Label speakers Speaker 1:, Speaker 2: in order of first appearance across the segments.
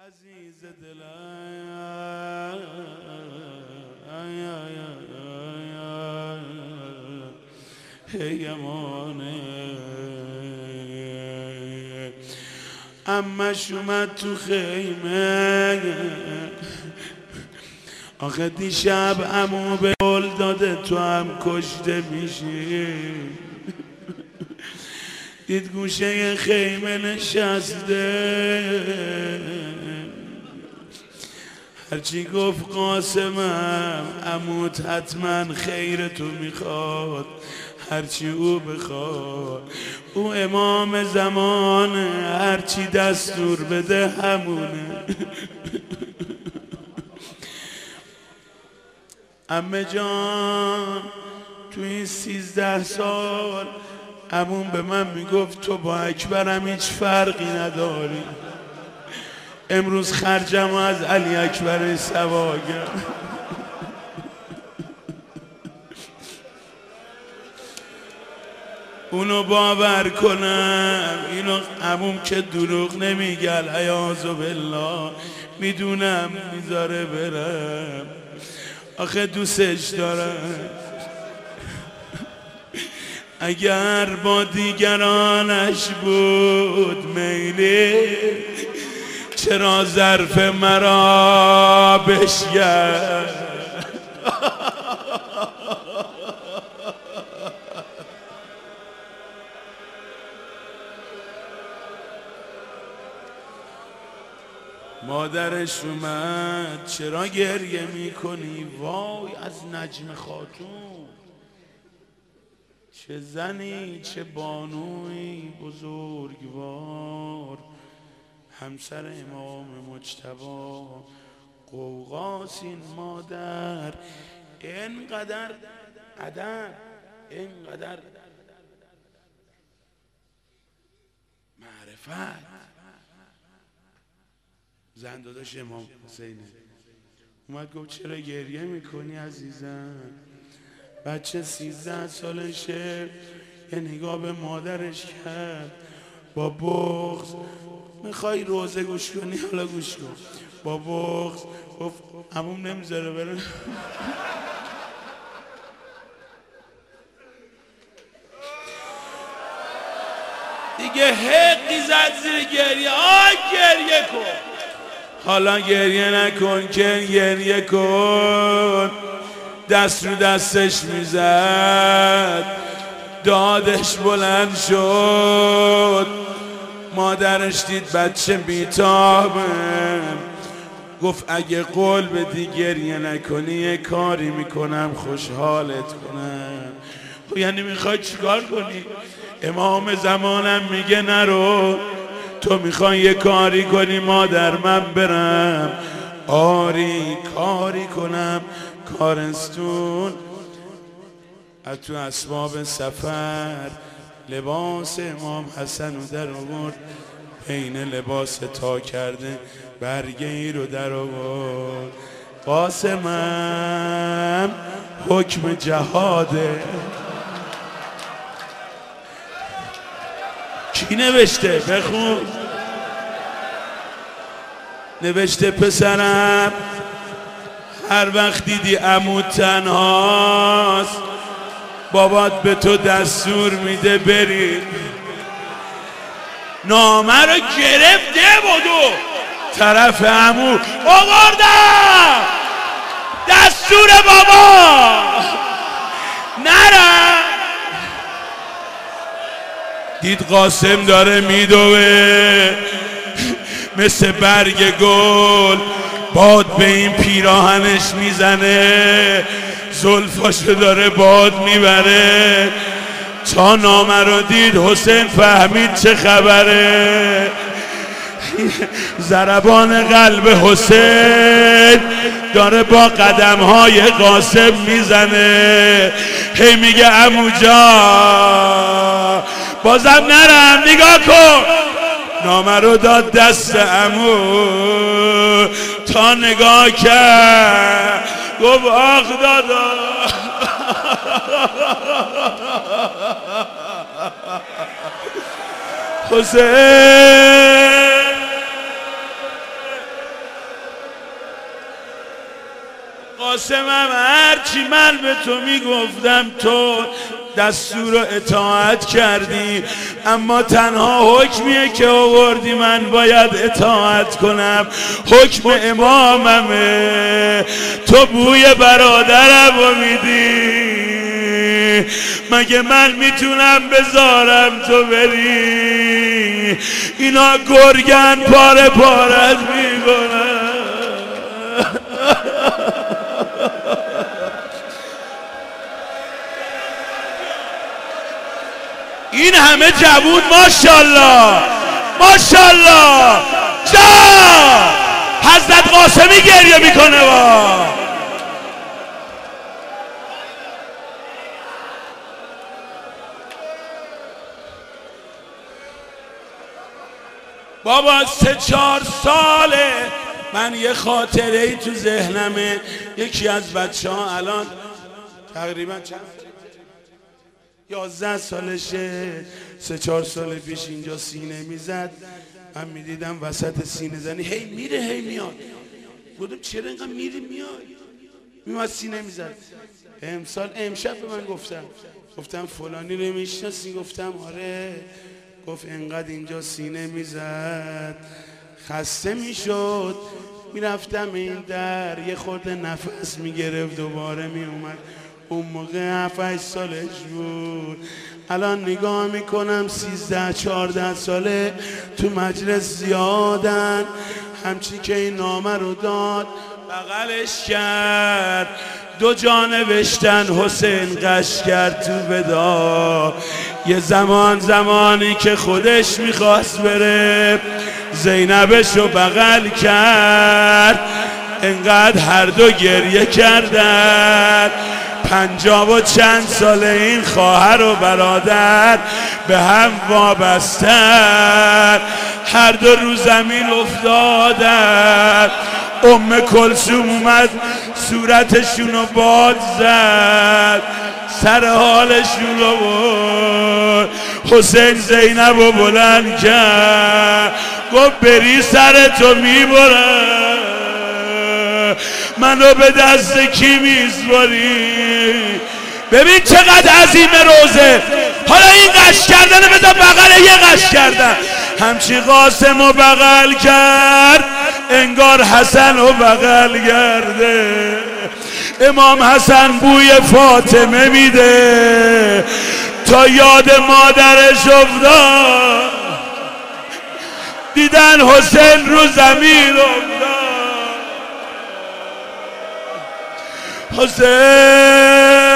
Speaker 1: عزیز دلم هیمانه امش اومد تو خیمه آخه دیشب عمو به قول داده تو هم کشته میشی دید گوشه خیمه نشسته هرچی گفت قاسمم عموت حتما خیر تو میخواد هرچی او بخواد او امام زمانه هرچی دستور بده همونه عمه جان تو این 13 سال عموم به من میگفت تو با اکبرم هیچ فرقی نداری امروز خرجم از علی اکبر سواگر اونو باور کنم اینو عموم که دروغ نمیگه العیاذ بالله میدونم میذاره برم آخه دوستش دارم اگر با دیگرانش بود میلی چرا ظرف مرا بشکن مادرش اومد چرا گریه میکنی وای از نجم خاتون چه زنی چه بانوی بزرگوار همسر امام مجتبی قوقاس این مادر اینقدر ادب اینقدر معرفت زن داداش امام حسینه اومد گفت چرا گریه میکنی عزیزم بچه 13 سالشه یه نگاه به مادرش کرد با بغض میخوای روزه گوش کنی حالا گوش کن با بغض گفت عموم نمیذاره بره دیگه حقی زد زیر گریه گریه کن حالا گریه نکن که گریه کن دست رو دستش میزد دادش بلند شد مادرش دید بچه بیتابه گفت اگه قول بدی گریه نکنی یه کاری میکنم خوشحالت کنم یعنی میخوای چیکار کنی؟ امام زمانم میگه نرو تو میخوای یه کاری کنی مادر من برم آری کاری کنم کارستون از تو اسباب سفر لباس امام حسن رو در آورد بین لباس تا کرده برگه ای رو در آورد قاسمم حکم جهاده کی نوشته؟ بخون نوشته پسرم هر وقت دیدی عمو تنهاست بابات به تو دستور میده بری نامه رو گرفته بودو طرف عمو آوردم دستور بابا نرم دید قاسم داره میدوه مثل برگ گل باد به این پیراهنش میزنه زلفاشو داره باد میبره تا نامه رو دید حسین فهمید چه خبره ضربان قلب حسین داره با قدمهای قاسم میزنه هی میگه عمو جان بازم نرم نگاه کن نامه رو داد دست عمو تا نگاه کرد گفت آخ دادا حسین قاسمم هرچی من به تو میگفتم تو دستور رو اطاعت کردی، اما تنها حکمیه که آوردی من باید اطاعت کنم، حکم اماممه. تو بوی برادرم رو میدی، مگه من میتونم بذارم تو بری؟ اینا گرگن پاره پارت میکنن. این همه جوون ماشاءالله ماشاءالله. جا حضرت قاسمی گریه میکنه. بابا 3-4 ساله من یه خاطره ای تو ذهنمه. یکی از بچه ها الان تقریبا چند 11 سالشه، 3-4 سال پیش اینجا سینه میزد. من میدیدم وسط سینه زنی هی میره هی میاد. گفتم چرا اینقدر میری میاد؟ میومد سینه میزد. امشب به من گفتم فلانی رو میشناسی؟ گفتم آره. گفت انقدر اینجا سینه میزد خسته میشد، میرفتم این در یه خورده نفس میگرفت دوباره میومد. اون موقع 7-8 سالش بود. الان نگاه میکنم 13-14 ساله تو مجلس زیادن. همچی که این نامه رو داد بغلش کرد، 2 جا نوشتن حسین قش کرد تو ودا. یه زمانی که خودش میخواست بره زینبش رو بغل کرد، انقدر هر دو گریه کردن. 50 و چند ساله این خواهر و برادر به هم وابستن، هر دو رو زمین افتادن. ام کلثوم اومد صورتشون رو باد زد، سر حالشون رو برد. حسین زینب رو بلند کرد، گفت بری سرتو میبرم، منو به دست کی میسپاری؟ ببین چقدر عظیم روزه. حالا این قش کردن بذار بغل یه قش کردن. همچی قاسم رو بغل کرد انگار حسن رو بغل کرده. امام حسن بوی فاطمه میده تا یاد مادرش افتاد، دیدن حسین رو زمین افتاد. حسین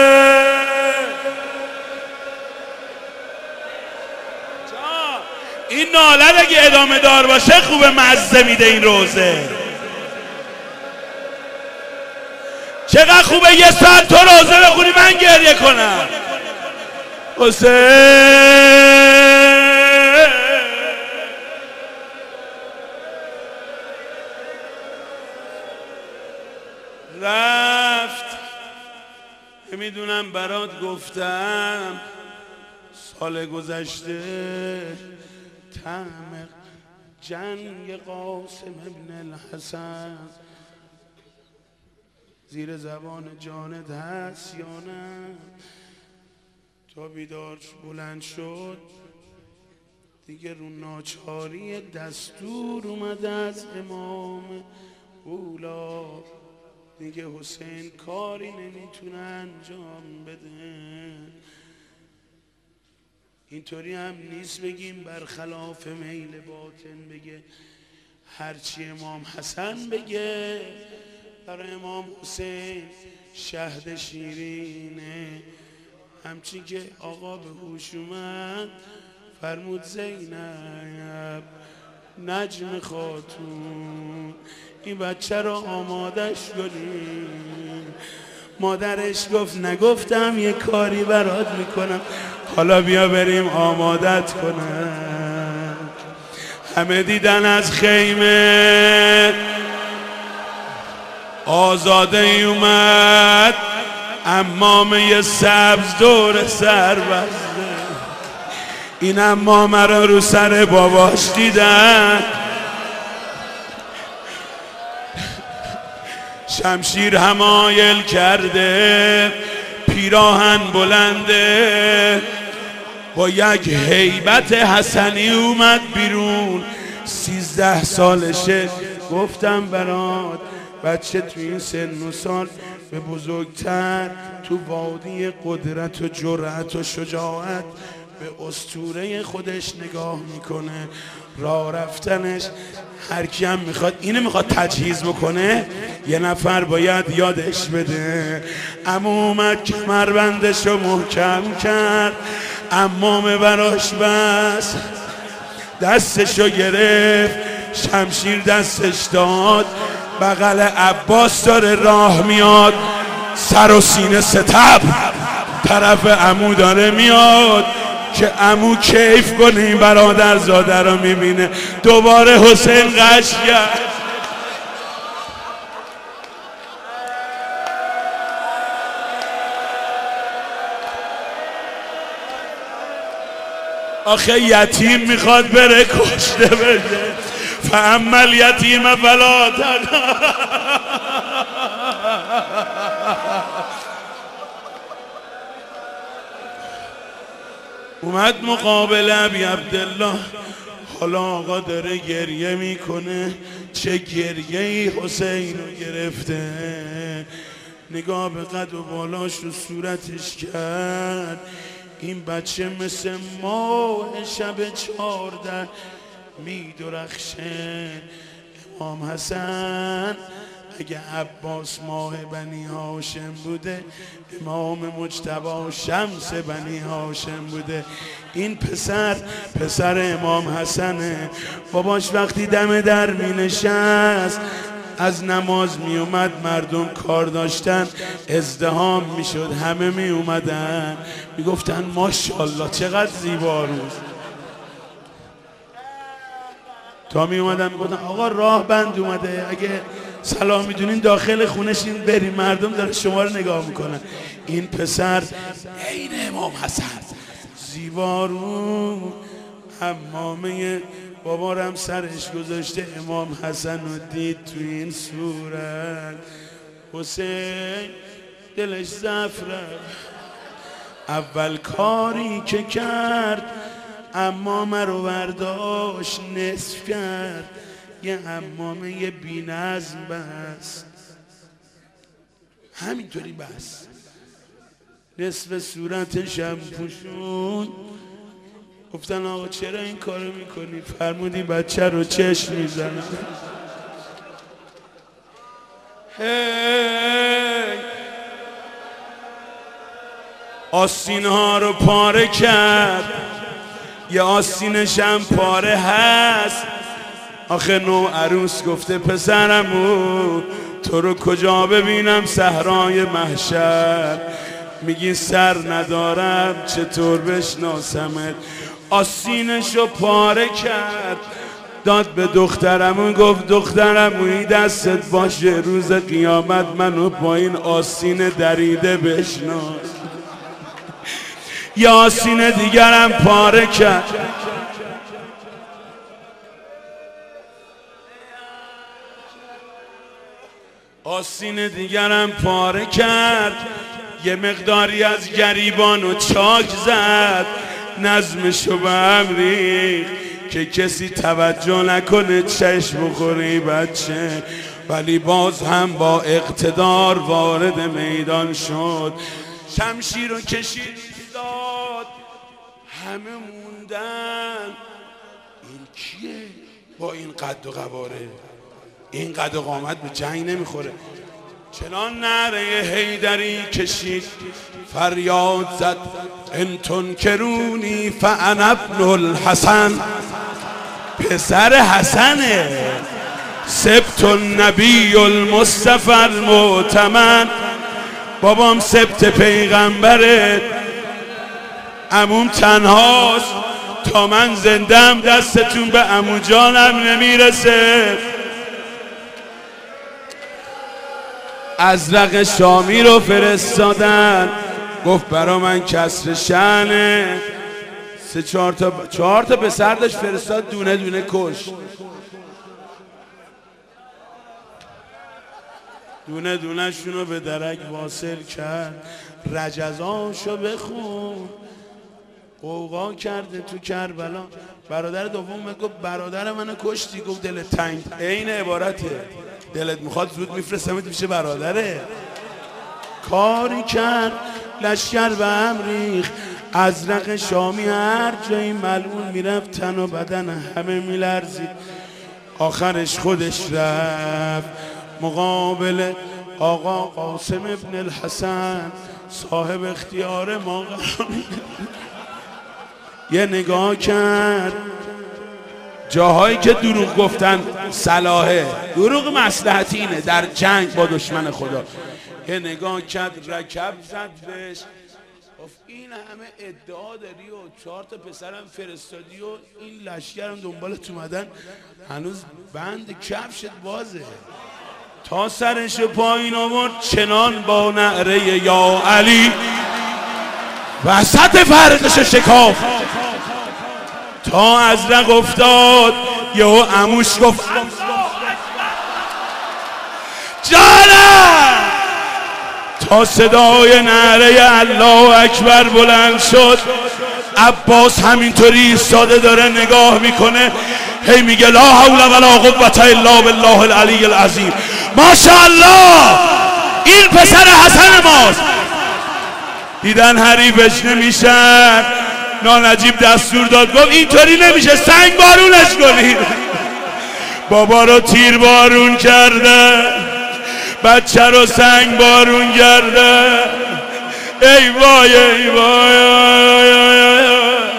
Speaker 1: این ناله اگه ادامه دار باشه خوبه، مزه میده این روزه. چقدر خوبه یه ساعت تو روزه بخونی من گریه کنم. حسین رفت. میدونم برات گفتم سال گذشته طعم جنگ قاسم ابن الحسن زیر زبان جانت هست یا نه؟ تا بیدار بلند شد دیگه رو ناچاری دستور اومده از امام اولا، دیگه حسین کاری نمیتونه انجام بده. اینطوری هم نیست بگیم برخلاف میل باطن بگه هرچی امام حسن بگه. برای امام حسین شهد شیرینه. همچی که آقا به هوش اومد فرمود زینب نجم خاتون این بچه رو آمادش کنیم. مادرش گفت نگفتم یه کاری برات میکنم، حالا بیا بریم آمادت کنم. همه دیدن از خیمه آزاده ای اومد، عمامه سبز دور سر بسته. این عمامه رو سر باباش دیدن، شمشیر همایل کرده، پیراهن بلنده، با یک هیبت حسنی اومد بیرون. 13 سالشه. گفتم برات بچه تو این سن و سال به بزرگتر تو وادی قدرت و جرأت و شجاعت به اسطوره خودش نگاه میکنه. راه رفتنش هر کی هم میخواد تجهیز بکنه، یه نفر باید یادش بده. عمو اومد کمربندشو محکم کرد، عمامه براش بس، دستشو گرفت، شمشیر دستش داد. بغل عباس داره راه میاد، سر و سینه ستب طرف عمو داره میاد که عمو کیف کنه این برادر زاده رو میبینه. دوباره حسین قش کرد. آخه یتیم میخواد بره کشته بشه. فاما الیتیم فلا تقهر. اومد مقابل ابی عبدالله. حالا آقا داره گریه میکنه. چه گریه‌ای حسین رو گرفته. نگاه به قد و بالاش رو صورتش کرد. این بچه مثل ماه شب 14 میدرخشه. امام حسن اگه عباس ماه بنی هاشم بوده، امام مجتبی شمس بنی هاشم بوده. این پسر امام حسنه. باباش وقتی دم در می نشست، از نماز می اومد، مردم کار داشتن، ازدحام می شد، همه می اومدن می گفتن ماشاءالله چقدر زیبا روز. تا می اومدن می گفتن آقا راه بند اومده، اگه سلام میدونین داخل خونشین بریم، مردم داره شما رو نگاه میکنن. این پسر عین امام حسن زیبا رو. حمامه بابارم سرش گذاشته، امام حسن رو دید تو این صورت. حسین دلش ضعف رفت. اول کاری که کرد عمامه رو برداشت نصف کرد، یه عمامه بی نظم بست، همینطوری بست، نصف صورتش هم پوشون. گفتن آقا چرا این کارو میکنی؟ فرمودی بچه رو چشم میزنم. آستین ها رو پاره کرد، یه آستینش هم پاره هست. آخه نو عروس گفته پسرمو تو رو کجا ببینم صحرای محشر؟ میگی سر ندارم چطور بشناسمت؟ آستینشو پاره کرد، داد به دخترمون، گفت دخترموی دستت باشه روز قیامت منو با این آستین دریده بشناس. یا آستین دیگرم پاره کرد. آستین دیگرم پاره کرد، یه مقداری از گریبانو چاک زد، نظمشو به هم ریخت که کسی توجه نکنه چشم بخوری بچه. ولی باز هم با اقتدار وارد میدان شد، شمشیر رو کشید داد، همه موندن این کیه با این قد و قواره؟ این قد و قامت به جنگ نمیخوره. چنان نعره حیدری کشید، فریاد زد ان تنکرونی فانا ابن الحسن. پسر حسنه، سبت النبی المصطفى المؤتمن. بابام سبت پیغمبره، عموم تنهاست، تا من زندم دستتون به عمو جانم نمیرسه. ازرق شامی رو فرستادن، گفت برا من کسر شأنه. 4 تا پسر داشت فرستاد، دونه دونه کش. دونه دونه شونو به درک واصل کرد. رجزاشو بخون قوقا کرده تو کربلا. برادر دوم گفت برادر منو کشتی. گفت دلت تنگ. عین عبارته، دلت میخواد زود میفرستمت میشه برادره. کاری کرد لشکر به هم ریخت. ازرق شامی هر جایی ملعون میرفت تن و بدن همه میلرزید. آخرش خودش رفت مقابل آقا قاسم ابن الحسن صاحب اختیار ما. یه نگاه کرد جاهایی که دروغ گفتن صلاحه، دروغ مصلحتی اینه در جنگ با دشمن خدا. یه نگاه کرد رکب زد بهش. گفت این همه ادعا داری و 4 تا پسرم فرستادی و این لشکرم دنبالت اومدن، هنوز بند کفشت بازه. تا سرش پایین آورد چنان با نعره یا علی وسط فرقش شکاف تا ازرق افتاد. یهو عموش گفت جانم. تا صدای نعره الله اکبر بلند شد. عباس همینطوری ایستاده داره نگاه میکنه، هی میگه لا حول ولا قوة الا بالله العلی العظیم. ماشاءالله این پسر حسن ماست. دیدن حریفش نمیشن، نانجیب دستور داد گفت اینطوری نمیشه، سنگ بارونش کنید. بابا رو تیر بارون کرده، بچه رو سنگ بارون کرده. ای وای ای وای.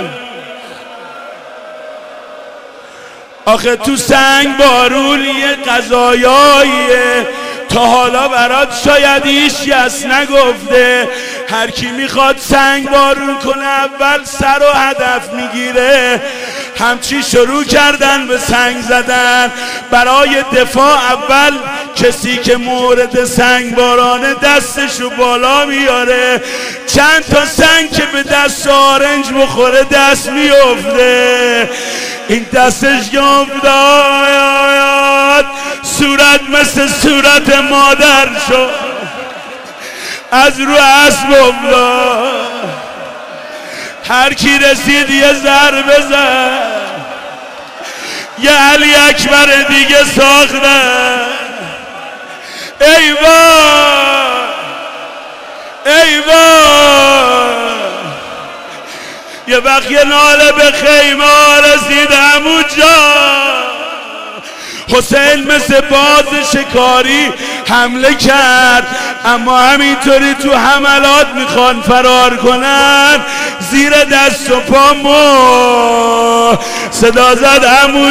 Speaker 1: آخه تو سنگ بارون یه قضایاییه تا حالا برات شاید هیچ کس نگفته. هر کی میخواد سنگ بارون کنه اول سر و هدف میگیره. همچی شروع کردن به سنگ زدن. برای دفاع اول کسی که مورد سنگ بارانه دستشو بالا میاره. چند تا سنگ که به دست آرنج بخوره دست میفته. این دستش که افتاد صورت مثل صورت مادر شد، از رو اسب افتاد. هر کی رسید یه ضربه زد، یه علی اکبر دیگه ساختن. ای وای ای وای. یه وقت یه ناله به خیمه رسید عمو جان. حسین مثل باز شکاری حمله کرد، اما همینطوری تو حملات میخوان فرار کنن. زیر دست و پامو صدا زد عمو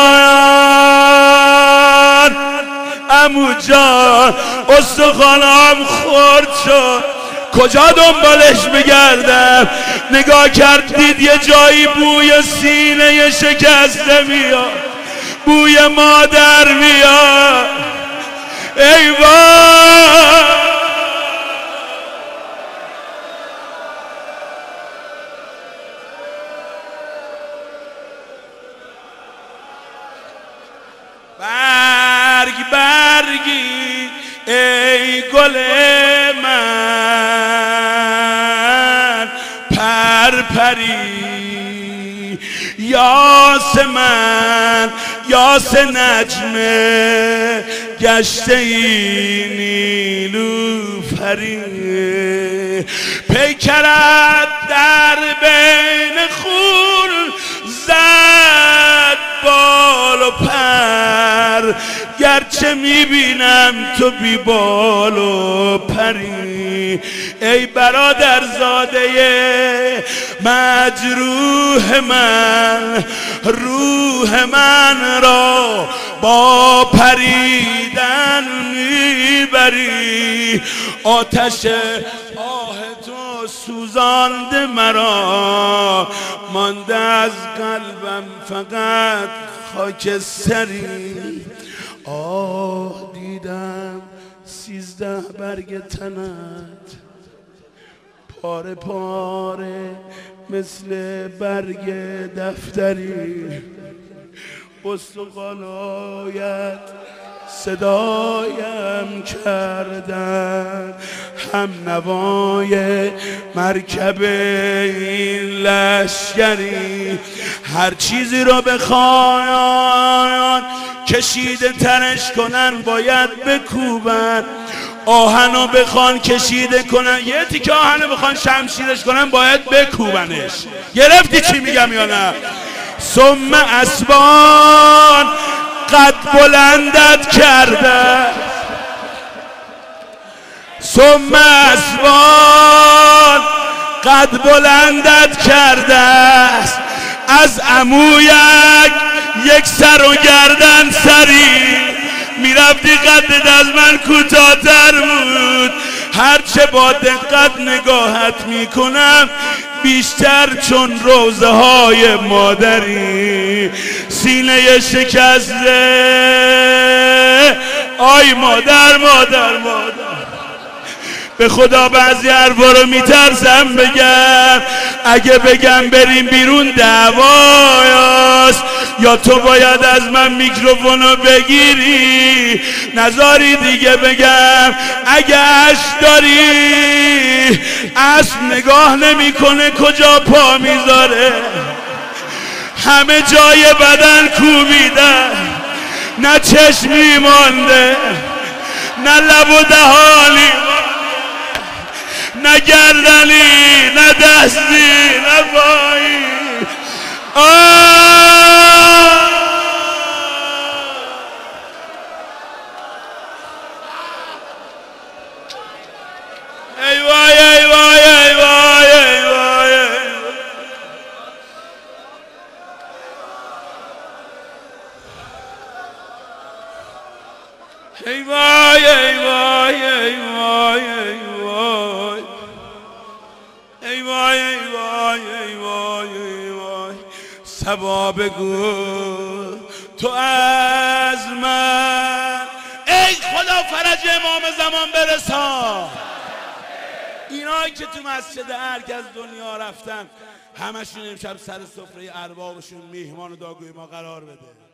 Speaker 1: جان عمو جان. استخوانم خورد شد، کجا دنبالش بگردم؟ نگاه کرد دید یه جایی بوی سینه شکسته میاد، بوی مادر میاد. ای وای. برگ برگی ای گل من، پرپری یاسمن یاس نجمه گشته ای نیلوفری. پیکرت در بین خون زد بال و پر، گرچه میبینم تو بی بال و پری. ای برادر زاده مجروح من، روح من را با پریدن میبری. آتش آه تو سوزانده مرا، مانده از قلبم فقط خاکستری. آه دیدم 13 برگ تنت پاره پاره مثل برگ دفتری. استخوانایت صدایم کردن، هم نوای مرکب این لشکری. هر چیزی رو بخوان کشیده ترش کنن باید بکوبن، آهنو بخوان کشیده کنن، یه تیکه آهنو بخوان شمشیرش کنن باید بکوبنش. گرفتی چی میگم یا نه؟ ثم اسبان قد بلندت کرده، ثم اسبان قد بلندت کرده است، از عمویک یک سر و گردن سری. میرفتی قدت از من کوتاه‌تر بود، هرچه با دقت نگاهت میکنم بیشتر چون روزه های مادری. سینه شکسته آی مادر مادر مادر. به خدا بعضی حرفا رو میترسم بگم، اگه بگم بریم بیرون دعواست، یا تو باید از من میکروفونو بگیری نذاری دیگه بگم. اگه عشق داری اسب نگاه نمیکنه کجا پا میذاره، همه جای بدن کوبیده، نه چشمی مانده، نه لب و دهانی، نه گردنی، نه دستی، نه پایی. ای وای ای وای ای وای ای وای ای وای ای وای ای وای ای وای ای وای ای وای ای وای ای وای. صبا بگو تو از من، ای خدا فرج امام زمان برسان. اینایی که تو مسجد ارگ از دنیا رفتن همشون امشب سر سفره اربابشون میهمان و داغوی ما قرار بده.